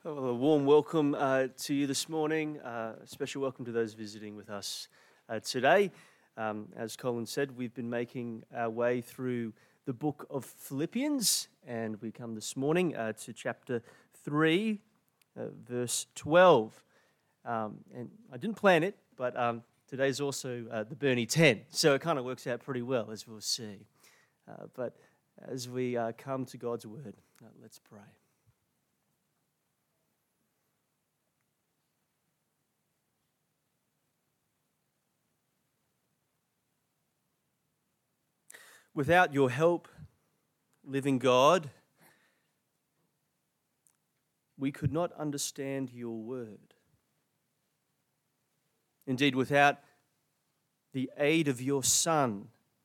Well, a warm welcome to you this morning. A special welcome to those visiting with us today. As Colin said, we've been making our way through the book of Philippians, and we come this morning to chapter 3, verse 12. And I didn't plan it, but today's also the Bernie 10, so it kind of works out pretty well, as we'll see. But as we come to God's word, let's pray. Without your help, living God, we could not understand your word. Indeed, without the aid of your Son,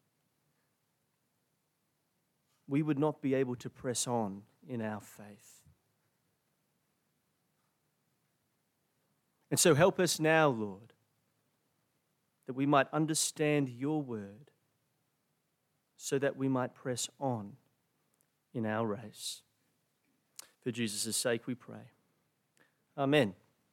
we would not be able to press on in our faith. And so help us now, Lord, that we might understand your word, so that we might press on in our race. For Jesus' sake we pray. Amen.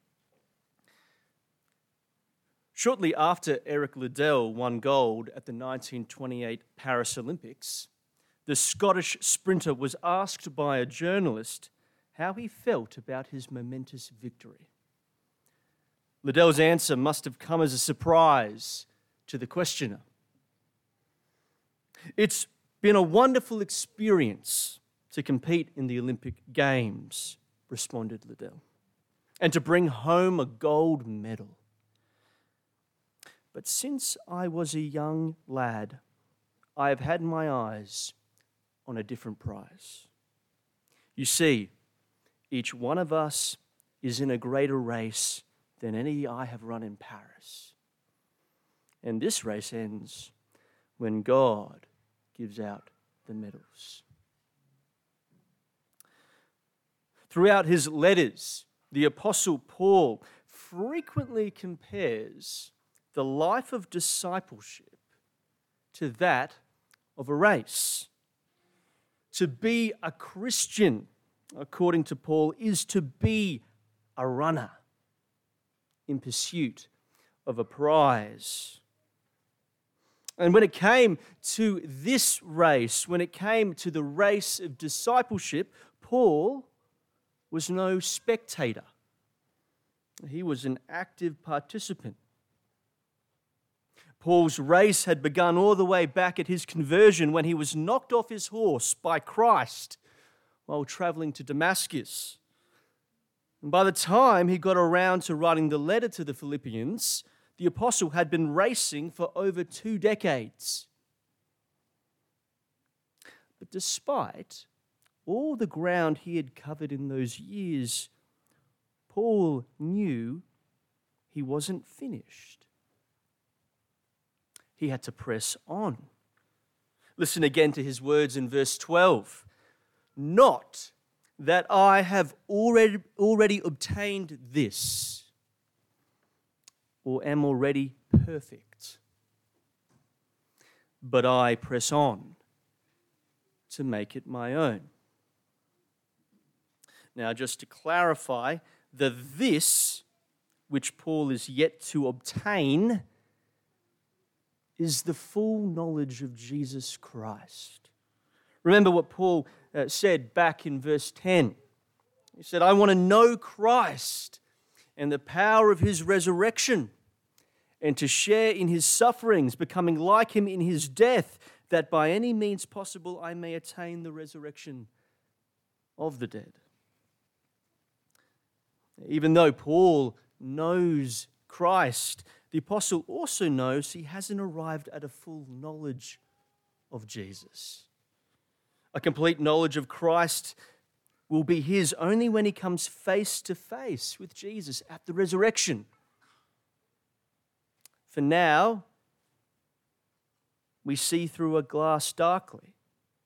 Shortly after Eric Liddell won gold at the 1928 Paris Olympics, the Scottish sprinter was asked by a journalist how he felt about his momentous victory. Liddell's answer must have come as a surprise to the questioner. It's been a wonderful experience to compete in the Olympic Games, responded Liddell, and to bring home a gold medal. But since I was a young lad, I have had my eyes on a different prize. You see, each one of us is in a greater race than any I have run in Paris. And this race ends when God gives out the medals. Throughout his letters, the Apostle Paul frequently compares the life of discipleship to that of a race. To be a Christian, according to Paul, is to be a runner in pursuit of a prize. And when it came to this race, when it came to the race of discipleship, Paul was no spectator. He was an active participant. Paul's race had begun all the way back at his conversion when he was knocked off his horse by Christ while traveling to Damascus. And by the time he got around to writing the letter to the Philippians, the apostle had been racing for over 2 decades. But despite all the ground he had covered in those years, Paul knew he wasn't finished. He had to press on. Listen again to his words in verse 12. Not that I have already obtained this, or am already perfect, but I press on to make it my own. Now, just to clarify, the this which Paul is yet to obtain is the full knowledge of Jesus Christ. Remember what Paul said back in verse 10. He said, I want to know Christ and the power of his resurrection, and to share in his sufferings, becoming like him in his death, that by any means possible I may attain the resurrection of the dead. Even though Paul knows Christ, the apostle also knows he hasn't arrived at a full knowledge of Jesus. A complete knowledge of Christ will be his only when he comes face to face with Jesus at the resurrection. For now, we see through a glass darkly.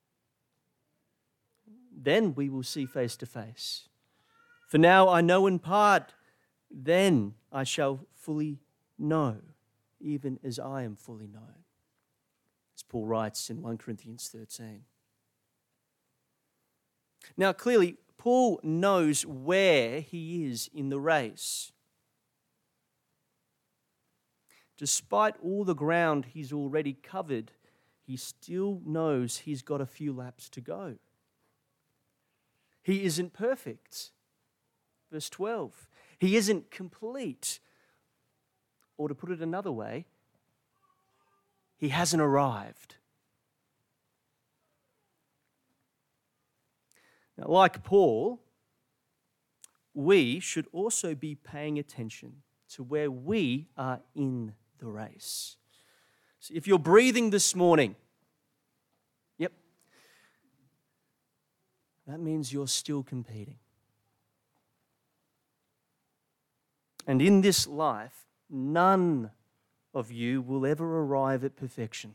Then we will see face to face. For now I know in part, then I shall fully know, even as I am fully known. As Paul writes in 1 Corinthians 13. Now, clearly, Paul knows where he is in the race. Despite all the ground he's already covered, he still knows he's got a few laps to go. He isn't perfect. Verse 12. He isn't complete. Or to put it another way, he hasn't arrived. Now, like Paul, we should also be paying attention to where we are in the race. So if you're breathing this morning, yep, that means you're still competing. And in this life, none of you will ever arrive at perfection.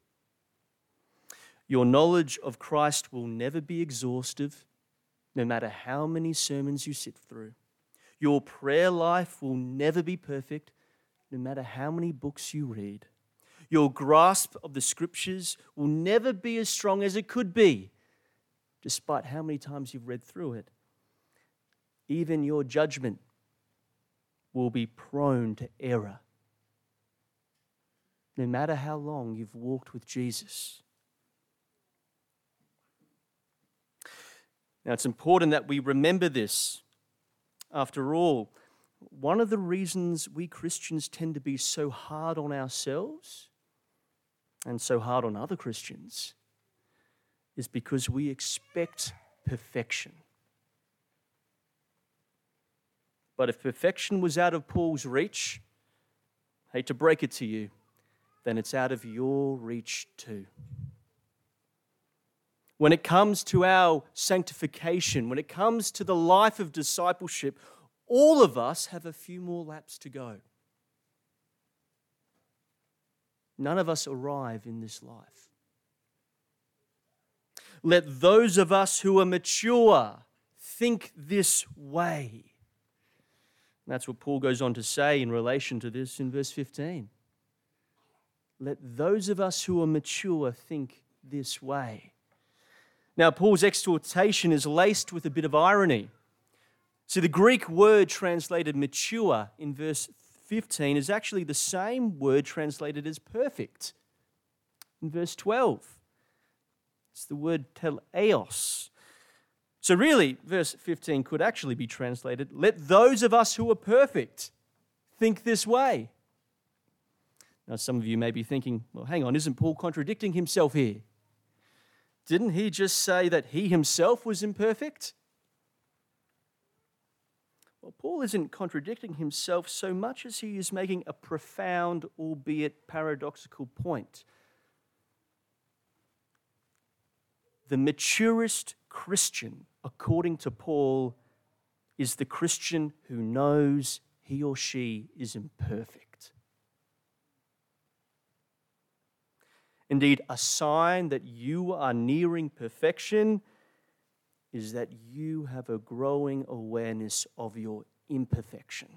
Your knowledge of Christ will never be exhaustive, no matter how many sermons you sit through. Your prayer life will never be perfect, no matter how many books you read. Your grasp of the Scriptures will never be as strong as it could be, despite how many times you've read through it. Even your judgment will be prone to error, no matter how long you've walked with Jesus. Now, it's important that we remember this. After all, one of the reasons we Christians tend to be so hard on ourselves and so hard on other Christians is because we expect perfection. But if perfection was out of Paul's reach, I hate to break it to you, then it's out of your reach too. When it comes to our sanctification, when it comes to the life of discipleship, all of us have a few more laps to go. None of us arrive in this life. Let those of us who are mature think this way. That's what Paul goes on to say in relation to this in verse 15. Let those of us who are mature think this way. Now, Paul's exhortation is laced with a bit of irony. So the Greek word translated mature in verse 15 is actually the same word translated as perfect in verse 12. It's the word teleos. So really, verse 15 could actually be translated, let those of us who are perfect think this way. Now, some of you may be thinking, well, hang on, isn't Paul contradicting himself here? Didn't he just say that he himself was imperfect? Well, Paul isn't contradicting himself so much as he is making a profound, albeit paradoxical point. The maturest Christian, according to Paul, is the Christian who knows he or she is imperfect. Indeed, a sign that you are nearing perfection is that you have a growing awareness of your imperfection.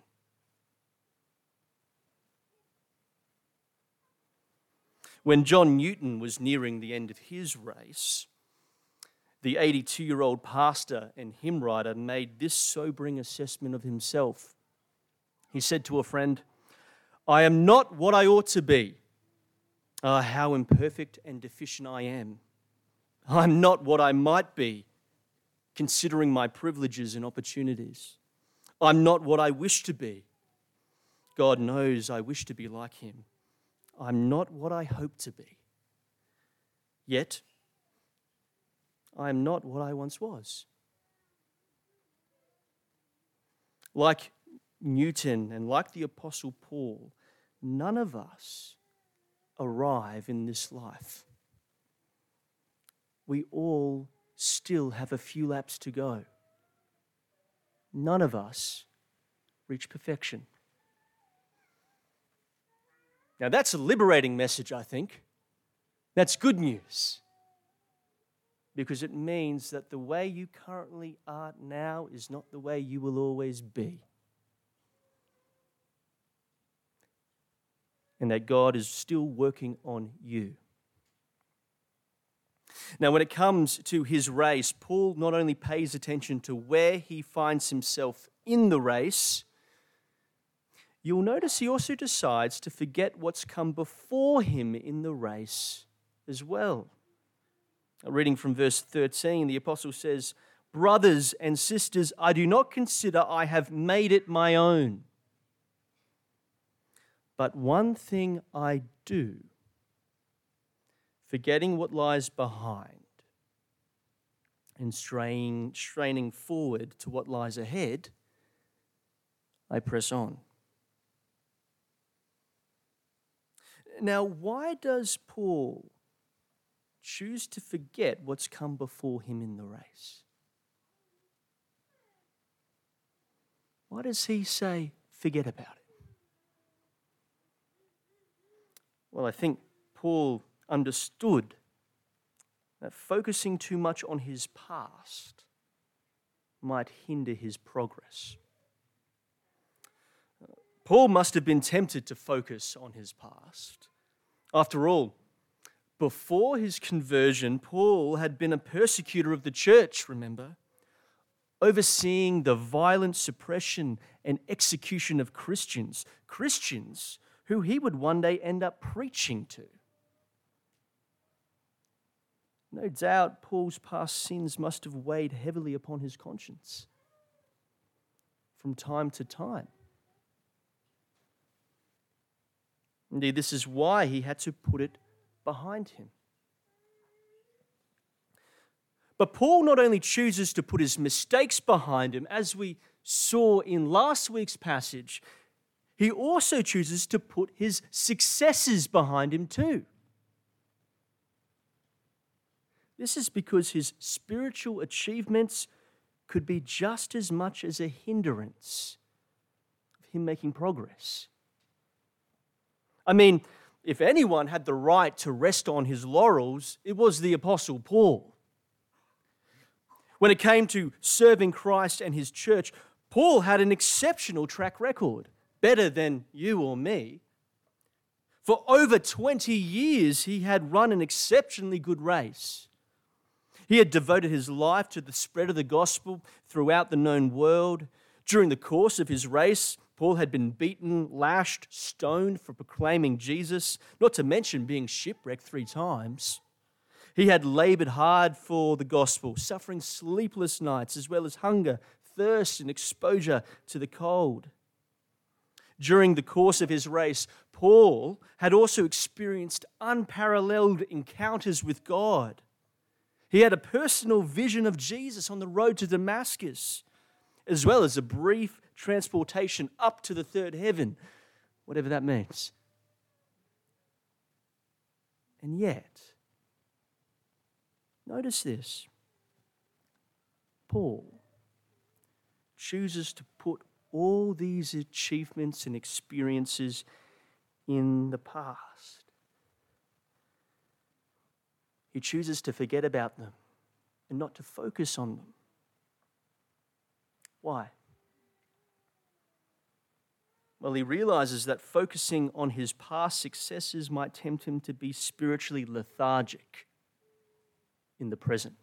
When John Newton was nearing the end of his race, the 82-year-old pastor and hymn writer made this sobering assessment of himself. He said to a friend, "I am not what I ought to be. Ah, how imperfect and deficient I am. I'm not what I might be, considering my privileges and opportunities. I'm not what I wish to be. God knows I wish to be like him. I'm not what I hope to be. Yet, I am not what I once was." Like Newton and like the Apostle Paul, none of us arrive in this life. We all still have a few laps to go. None of us reach perfection. Now that's a liberating message, I think. That's good news. Because it means that the way you currently are now is not the way you will always be. And that God is still working on you. Now, when it comes to his race, Paul not only pays attention to where he finds himself in the race, you'll notice he also decides to forget what's come before him in the race as well. Reading from verse 13, the apostle says, "Brothers and sisters, I do not consider I have made it my own. But one thing I do, forgetting what lies behind and straining forward to what lies ahead, I press on." Now, why does Paul choose to forget what's come before him in the race? Why does he say, forget about it? Well, I think Paul understood that focusing too much on his past might hinder his progress. Paul must have been tempted to focus on his past. After all, before his conversion, Paul had been a persecutor of the church, remember, overseeing the violent suppression and execution of Christians who he would one day end up preaching to. No doubt Paul's past sins must have weighed heavily upon his conscience from time to time. Indeed, this is why he had to put it behind him. But Paul not only chooses to put his mistakes behind him, as we saw in last week's passage, he also chooses to put his successes behind him too. This is because his spiritual achievements could be just as much as a hindrance of him making progress. I mean, if anyone had the right to rest on his laurels, it was the Apostle Paul. When it came to serving Christ and his church, Paul had an exceptional track record, better than you or me. For over 20 years, he had run an exceptionally good race. He had devoted his life to the spread of the gospel throughout the known world. During the course of his race, Paul had been beaten, lashed, stoned for proclaiming Jesus, not to mention being shipwrecked 3 times. He had labored hard for the gospel, suffering sleepless nights as well as hunger, thirst, and exposure to the cold. During the course of his race, Paul had also experienced unparalleled encounters with God. He had a personal vision of Jesus on the road to Damascus, as well as a brief transportation up to the third heaven, whatever that means. And yet, notice this. Paul chooses to put all these achievements and experiences in the past. He chooses to forget about them and not to focus on them. Why? Well, he realizes that focusing on his past successes might tempt him to be spiritually lethargic in the present.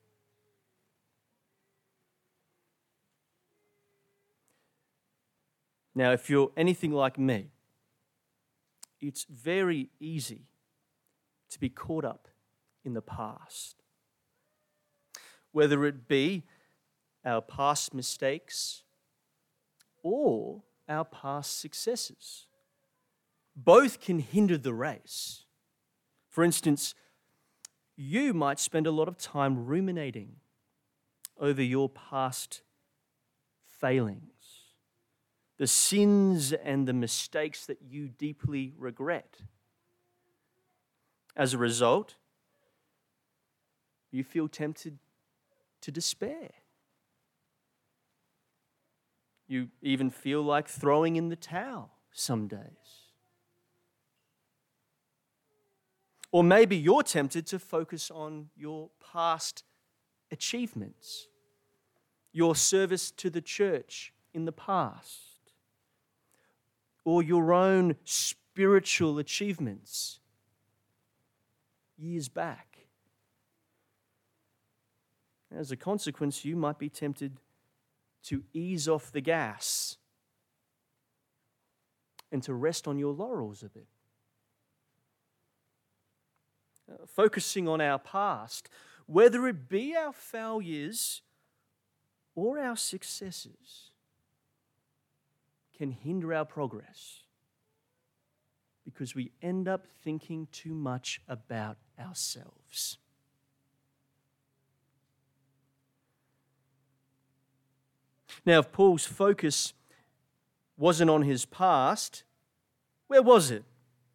Now, if you're anything like me, it's very easy to be caught up in the past. Whether it be our past mistakes or our past successes. Both can hinder the race. For instance, you might spend a lot of time ruminating over your past failings, the sins and the mistakes that you deeply regret. As a result, you feel tempted to despair. You even feel like throwing in the towel some days. Or maybe you're tempted to focus on your past achievements, your service to the church in the past, or your own spiritual achievements years back. As a consequence, you might be tempted to ease off the gas and to rest on your laurels a bit. Focusing on our past, whether it be our failures or our successes, can hinder our progress because we end up thinking too much about ourselves. Now, if Paul's focus wasn't on his past, where was it?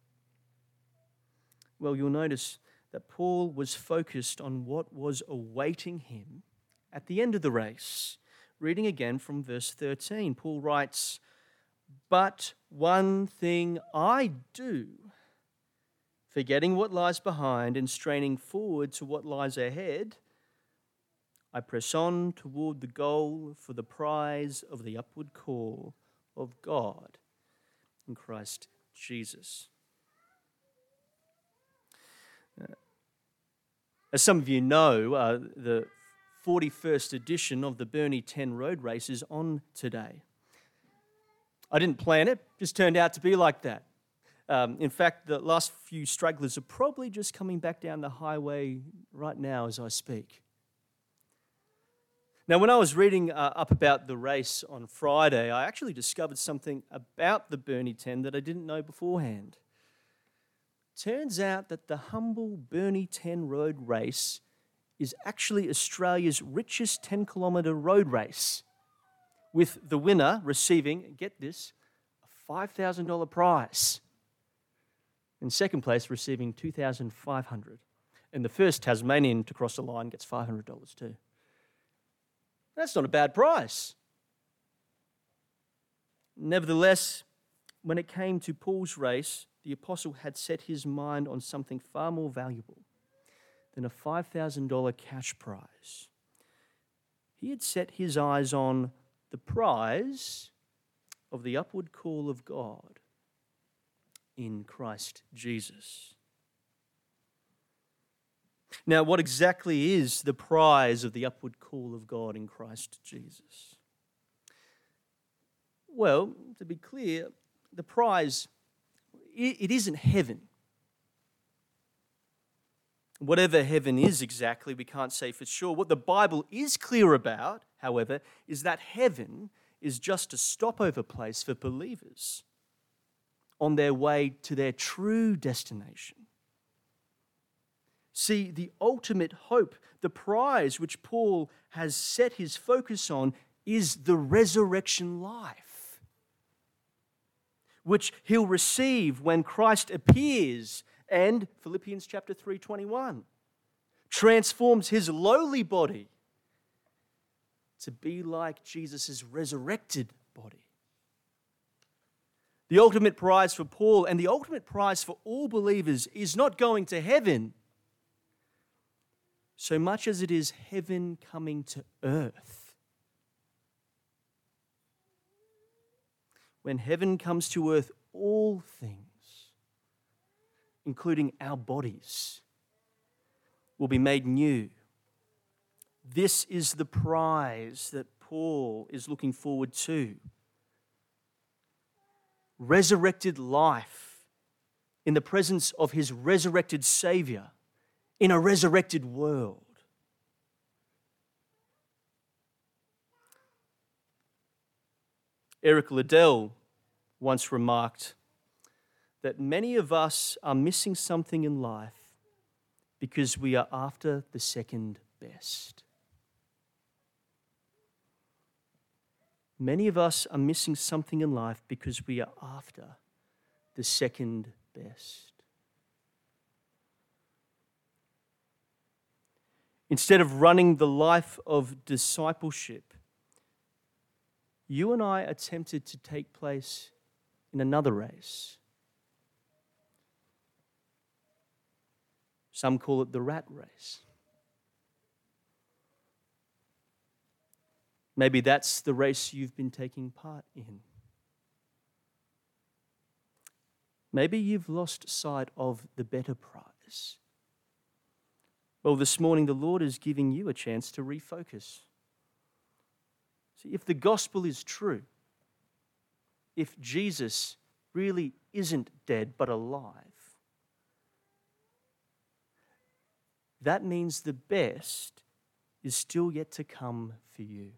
Well, you'll notice that Paul was focused on what was awaiting him at the end of the race. Reading again from verse 13, Paul writes, "But one thing I do, forgetting what lies behind and straining forward to what lies ahead, I press on toward the goal for the prize of the upward call of God in Christ Jesus." As some of you know, the 41st edition of the Burnie 10 Road Race is on today. I didn't plan it, just turned out to be like that. In fact, the last few stragglers are probably just coming back down the highway right now as I speak. Now, when I was reading up about the race on Friday, I actually discovered something about the Burnie 10 that I didn't know beforehand. Turns out that the humble Burnie 10 Road Race is actually Australia's richest 10-kilometre road race, with the winner receiving, get this, a $5,000 prize. In second place, receiving $2,500. And the first Tasmanian to cross the line gets $500 too. That's not a bad price. Nevertheless, when it came to Paul's race, the apostle had set his mind on something far more valuable than a $5,000 cash prize. He had set his eyes on the prize of the upward call of God in Christ Jesus. Now, what exactly is the prize of the upward call of God in Christ Jesus? Well, to be clear, the prize, it isn't heaven. Whatever heaven is exactly, we can't say for sure. What the Bible is clear about, however, is that heaven is just a stopover place for believers on their way to their true destination. See, the ultimate hope, the prize which Paul has set his focus on, is the resurrection life, which he'll receive when Christ appears and, Philippians chapter 3:21, transforms his lowly body to be like Jesus' resurrected body. The ultimate prize for Paul and the ultimate prize for all believers is not going to heaven so much as it is heaven coming to earth. When heaven comes to earth, all things, including our bodies, will be made new. This is the prize that Paul is looking forward to. Resurrected life in the presence of his resurrected Savior in a resurrected world. Eric Liddell once remarked that many of us are missing something in life because we are after the second best. Many of us are missing something in life because we are after the second best. Instead of running the life of discipleship, you and I are tempted to take place in another race. Some call it the rat race. Maybe that's the race you've been taking part in. Maybe you've lost sight of the better prize. Well, this morning the Lord is giving you a chance to refocus. See, if the gospel is true, if Jesus really isn't dead but alive, that means the best is still yet to come for you.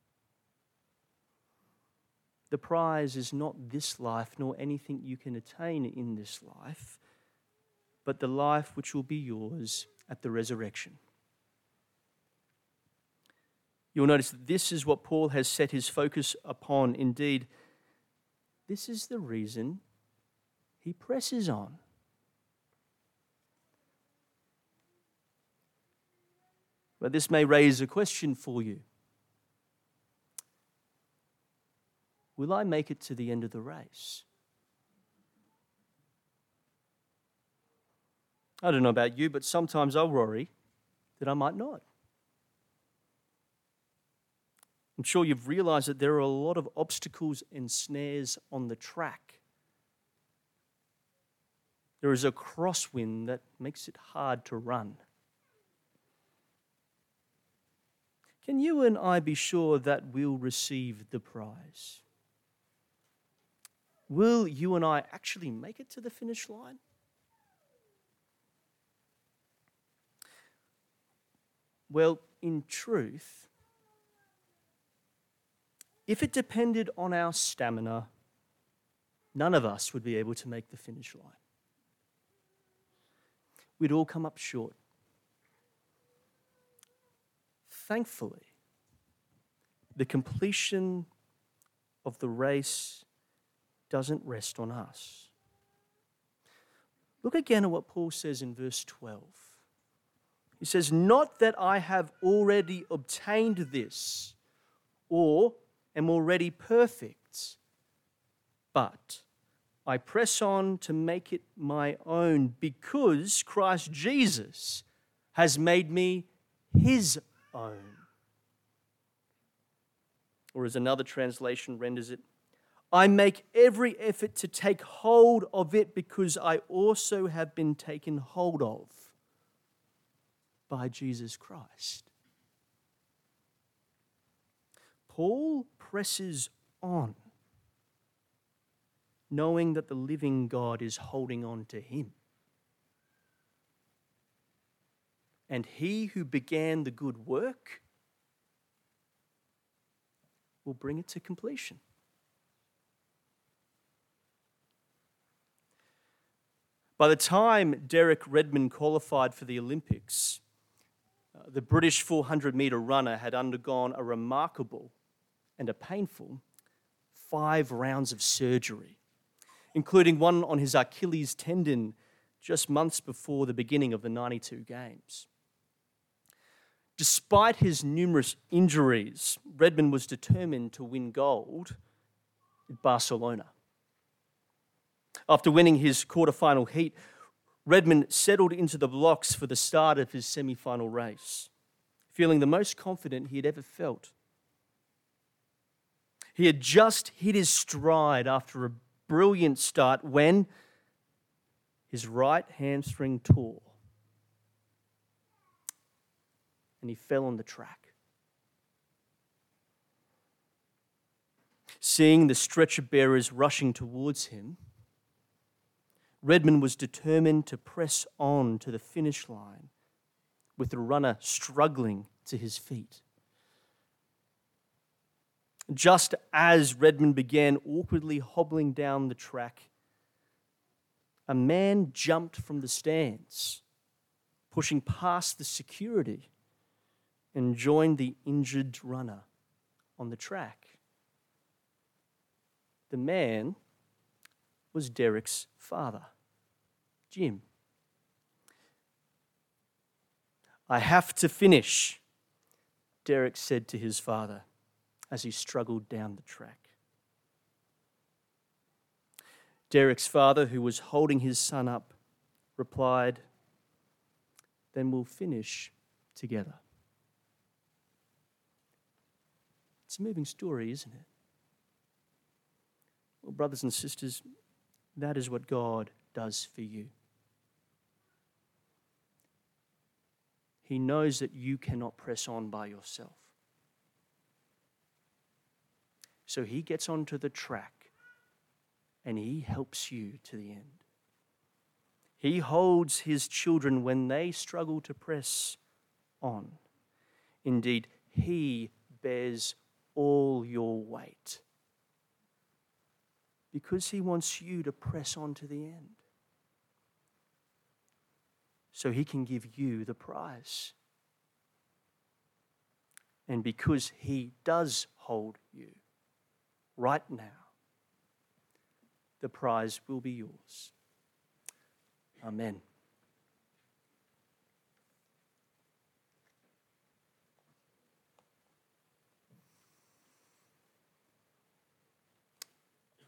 The prize is not this life nor anything you can attain in this life, but the life which will be yours at the resurrection. You'll notice that this is what Paul has set his focus upon. Indeed, this is the reason he presses on. But this may raise a question for you. Will I make it to the end of the race? I don't know about you, but sometimes I'll worry that I might not. I'm sure you've realized that there are a lot of obstacles and snares on the track. There is a crosswind that makes it hard to run. Can you and I be sure that we'll receive the prize? Will you and I actually make it to the finish line? Well, in truth, if it depended on our stamina, none of us would be able to make the finish line. We'd all come up short. Thankfully, the completion of the race doesn't rest on us. Look again at what Paul says in verse 12. He says, "Not that I have already obtained this or am already perfect, but I press on to make it my own because Christ Jesus has made me his own." Or as another translation renders it, "I make every effort to take hold of it because I also have been taken hold of by Jesus Christ." Paul presses on, knowing that the living God is holding on to him. And he who began the good work will bring it to completion. By the time Derek Redmond qualified for the Olympics, the British 400-metre runner had undergone a remarkable and a painful 5 rounds of surgery, including one on his Achilles tendon just months before the beginning of the 92 Games. Despite his numerous injuries, Redmond was determined to win gold at Barcelona. After winning his quarterfinal heat, Redmond settled into the blocks for the start of his semi-final race, feeling the most confident he had ever felt. He had just hit his stride after a brilliant start when his right hamstring tore and he fell on the track. Seeing the stretcher bearers rushing towards him, Redmond was determined to press on to the finish line with the runner struggling to his feet. Just as Redmond began awkwardly hobbling down the track, a man jumped from the stands, pushing past the security, and joined the injured runner on the track. The man was Derek's father, Jim. "I have to finish," Derek said to his father as he struggled down the track. Derek's father, who was holding his son up, replied, "Then we'll finish together." It's a moving story, isn't it? Well, brothers and sisters, that is what God does for you. He knows that you cannot press on by yourself. So he gets onto the track and he helps you to the end. He holds his children when they struggle to press on. Indeed, he bears all your weight because he wants you to press on to the end, so he can give you the prize. And because he does hold you right now, the prize will be yours. Amen.